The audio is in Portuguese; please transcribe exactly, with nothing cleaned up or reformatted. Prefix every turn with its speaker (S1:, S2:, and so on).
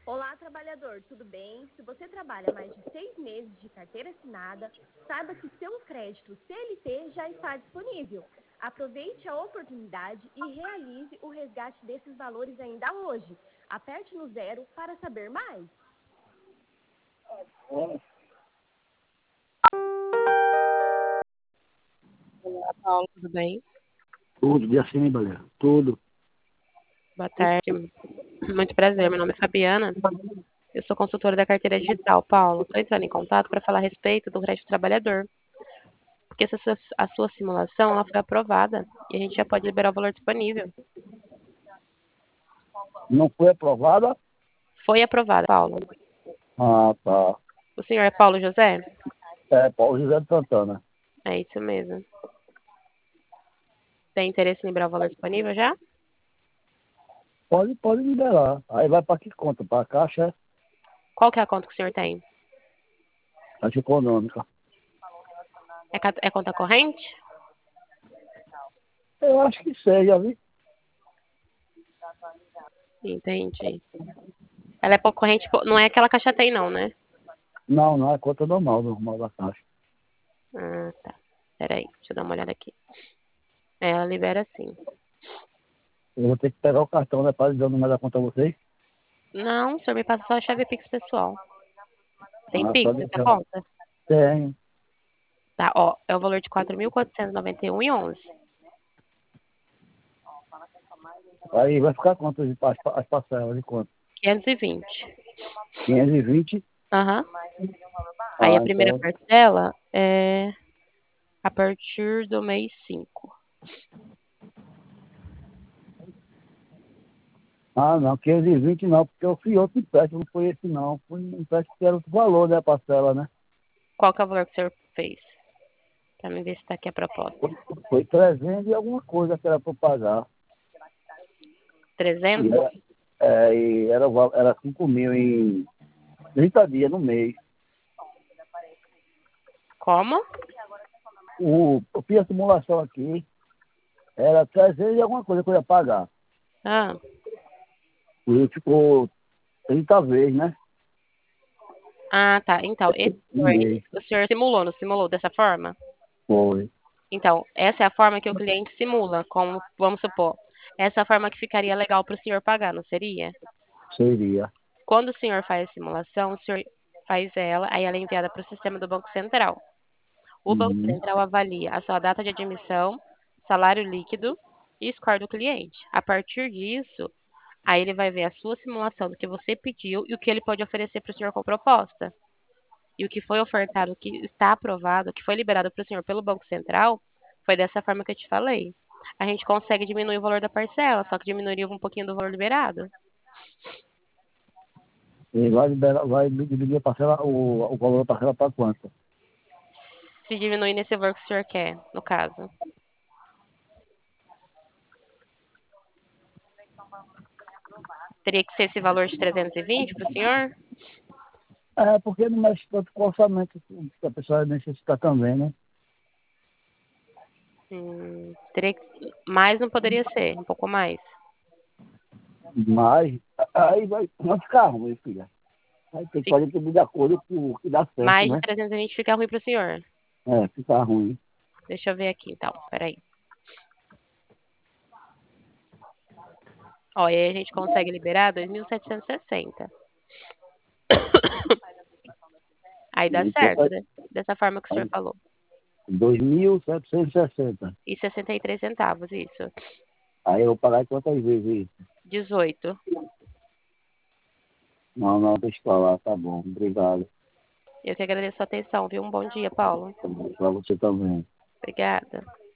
S1: Olá, trabalhador, tudo bem? Se você trabalha mais de seis meses de carteira assinada, saiba que seu crédito C L T já está disponível. Aproveite a oportunidade e realize o resgate desses valores ainda hoje. Aperte no zero para saber mais.
S2: Olá, Paulo, tudo bem?
S3: Tudo, dia sim, Baleia. Tudo.
S2: Boa tarde. Muito prazer. Meu nome é Fabiana. Eu sou consultora da carteira digital, Paulo. Estou entrando em contato para falar a respeito do crédito trabalhador. Porque essa sua- a sua simulação ela foi aprovada e a gente já pode liberar o valor disponível.
S3: Não foi aprovada?
S2: Foi aprovada, Paulo.
S3: Ah, tá.
S2: O senhor é Paulo José?
S3: É, Paulo José de Santana.
S2: É isso mesmo. Tem interesse em liberar o valor disponível já?
S3: Pode, pode liberar. Aí vai para que conta? Para a Caixa,
S2: Qual que é a conta que o senhor tem?
S3: Caixa Econômica.
S2: É, ca- é conta corrente?
S3: Eu acho que seja, viu?
S2: Entendi. Ela é pouco corrente, pô- não é aquela caixa tem não, né?
S3: Não, não, é conta normal, normal da Caixa.
S2: Ah, tá. Peraí, deixa eu dar uma olhada aqui. É, ela libera sim.
S3: Eu vou ter que pegar o cartão, né, para dizer o número da conta a vocês.
S2: Não, o senhor me passa só a chave Pix pessoal. Tem
S3: Ah, só
S2: Pix nessa
S3: deixar.
S2: conta?
S3: Tem.
S2: Tá, ó, é o valor de quatro mil quatrocentos e noventa e um e onze.
S3: Aí vai ficar quanto as, as, as parcelas de conta?
S2: quinhentos e vinte.
S3: quinhentos e vinte.
S2: Aham. Aí a
S3: Ah,
S2: primeira
S3: então.
S2: parcela é a partir do mês cinco.
S3: Ah, não, quinhentos e vinte não, porque eu fui outro empréstimo, não foi esse não. Foi um empréstimo que era outro valor, né, a parcela, né?
S2: Qual que é o valor que o senhor fez? Pra mim ver se tá aqui a proposta.
S3: Foi, foi trezentos e alguma coisa que era para pagar. E
S2: trezentos?
S3: era, é, e era, o val- era cinco mil em trinta dias no mês.
S2: Como?
S3: O, eu fiz a simulação aqui, era trezentos e alguma coisa que eu ia pagar.
S2: Ah,
S3: E ficou trinta vezes, né?
S2: ah, tá. Então, esse
S3: Um
S2: valor,
S3: mês.
S2: o senhor simulou, não simulou dessa forma?
S3: Foi.
S2: Então, essa é a forma que o cliente simula, como, vamos supor, essa é a forma que ficaria legal para o senhor pagar, não seria?
S3: Seria.
S2: Quando o senhor faz a simulação, o senhor faz ela, aí ela é enviada para o sistema do Banco Central. O Banco
S3: Uhum.
S2: Central avalia a sua data de admissão, salário líquido e score do cliente. A partir disso, aí ele vai ver a sua simulação do que você pediu e o que ele pode oferecer para o senhor com proposta. E o que foi ofertado, o que está aprovado, o que foi liberado para o senhor pelo Banco Central, foi dessa forma que eu te falei. A gente consegue diminuir o valor da parcela, só que diminuiria um pouquinho do valor liberado.
S3: E vai, liberar, vai dividir a parcela, o, o valor da parcela para quanto?
S2: Se diminuir nesse valor que o senhor quer, no caso. Teria que ser esse valor de trezentos e vinte para o senhor?
S3: É, porque não mexe tanto com o orçamento que a pessoa necessita também, né?
S2: Hum, teria que... Mais não poderia ser, um pouco mais.
S3: Mas aí vai, vai ficar ruim, filha. Aí tem que
S2: Fi-
S3: fazer tudo de acordo com o que dá certo,
S2: Mais de
S3: né?
S2: trezentos e vinte fica ruim para o senhor.
S3: É, fica ruim.
S2: Deixa eu ver aqui, então. Peraí. Ó, e aí a gente consegue liberar dois mil setecentos e sessenta. Aí dá
S3: Então,
S2: certo, né? Dessa forma que o senhor falou.
S3: dois mil setecentos e sessenta.
S2: E sessenta e três centavos, isso.
S3: Aí eu vou pagar quantas vezes isso?
S2: dezoito.
S3: Não, não, deixa eu falar, tá bom. Obrigado.
S2: Eu que agradeço a atenção, viu? Um bom dia, Paulo.
S3: Pra você também.
S2: Obrigada.